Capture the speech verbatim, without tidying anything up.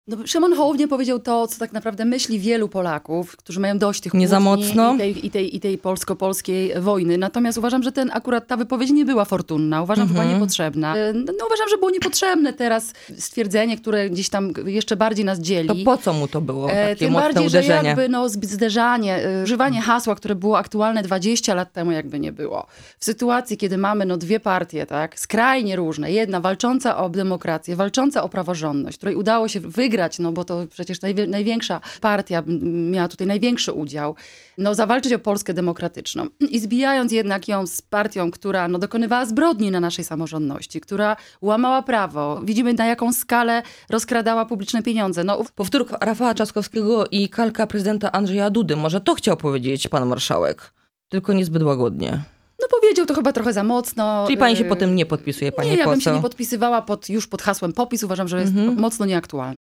No, Szymon Hołownia powiedział to, co tak naprawdę myśli wielu Polaków, którzy mają dość tych Nie za kłótni mocno? I tej, i, tej, i tej polsko-polskiej wojny. Natomiast uważam, że ten akurat ta wypowiedź nie była fortunna. Uważam, Mhm. że była niepotrzebna. No, no, uważam, że było niepotrzebne teraz stwierdzenie, które gdzieś tam jeszcze bardziej nas dzieli. To po co mu to było, takie E, Tym mocne bardziej, uderzenie? że jakby no, zderzanie, e, używanie hasła, które było aktualne dwadzieścia lat temu, jakby nie było. W sytuacji, kiedy mamy no, dwie partie, tak, skrajnie różne. Jedna walcząca o demokrację, walcząca o praworządność, której udało się wygrać, no bo to przecież najwie- największa partia miała tutaj największy udział, no zawalczyć o Polskę demokratyczną. I zbijając jednak ją z partią, która no, dokonywała zbrodni na naszej samorządności, która łamała prawo. Widzimy, na jaką skalę rozkradała publiczne pieniądze. No, Powtórka Rafała Trzaskowskiego i kalka prezydenta Andrzeja Dudy. Może to chciał powiedzieć pan marszałek, tylko niezbyt łagodnie. no powiedział to chyba trochę za mocno. Czyli pani się Yy, po tym nie podpisuje, pani Nie, ja bym poseł? się nie podpisywała pod, już pod hasłem popis. Uważam, że jest Mhm. mocno nieaktualne.